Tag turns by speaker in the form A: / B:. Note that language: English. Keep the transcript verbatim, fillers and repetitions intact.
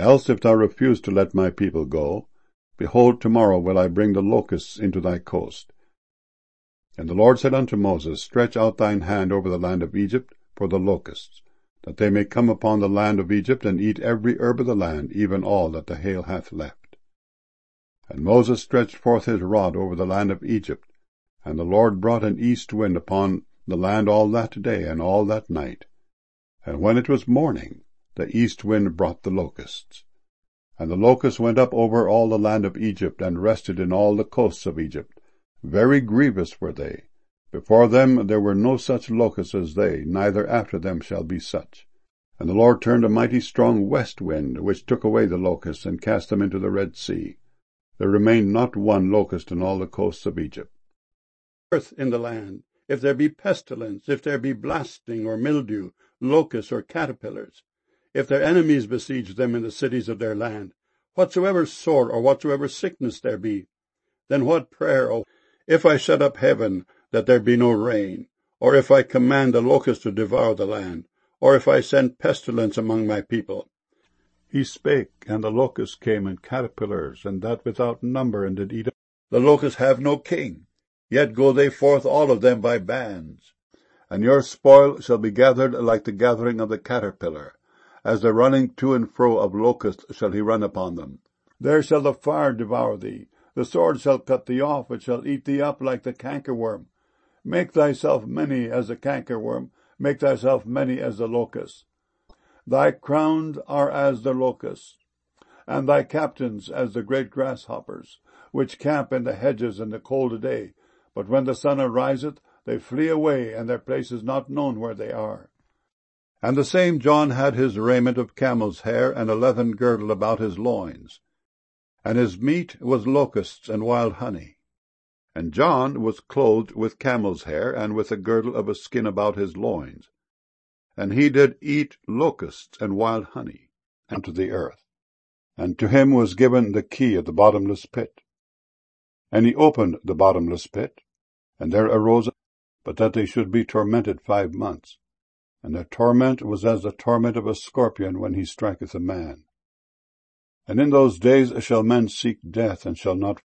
A: Else if thou refuse to let my people go, behold, tomorrow will I bring the locusts into thy coast. And the Lord said unto Moses, Stretch out thine hand over the land of Egypt for the locusts, that they may come upon the land of Egypt, and eat every herb of the land, even all that the hail hath left. And Moses stretched forth his rod over the land of Egypt, and the Lord brought an east wind upon the land all that day and all that night. And when it was morning, the east wind brought the locusts. And the locusts went up over all the land of Egypt, and rested in all the coasts of Egypt. Very grievous were they. Before them there were no such locusts as they, neither after them shall be such. And the Lord turned a mighty strong west wind, which took away the locusts, and cast them into the Red Sea. There remained not one locust in all the coasts of Egypt.
B: Earth in the land, if there be pestilence, if there be blasting or mildew, locusts or caterpillars, if their enemies besiege them in the cities of their land, whatsoever sort or whatsoever sickness there be, then what prayer, O, if I shut up heaven, that there be no rain, or if I command the locusts to devour the land, or if I send pestilence among my people.
A: He spake, and the locusts came in caterpillars, and that without number, and did eat up.
B: The locusts have no king, yet go they forth all of them by bands.
A: And your spoil shall be gathered like the gathering of the caterpillar. As the running to and fro of locusts shall he run upon them. There shall the fire devour thee, the sword shall cut thee off, it shall eat thee up like the cankerworm. Make thyself many as the cankerworm, make thyself many as the locust. Thy crowns are as the locusts, and thy captains as the great grasshoppers, which camp in the hedges in the cold day, but when the sun ariseth, they flee away, and their place is not known where they are. And the same John had his raiment of camel's hair, and a leathern girdle about his loins. And his meat was locusts and wild honey. And John was clothed with camel's hair, and with a girdle of a skin about his loins. And he did eat locusts and wild honey unto the earth. And to him was given the key of the bottomless pit. And he opened the bottomless pit, and there arose, but that they should be tormented five months. And their torment was as the torment of a scorpion when he striketh a man. And in those days shall men seek death, and shall not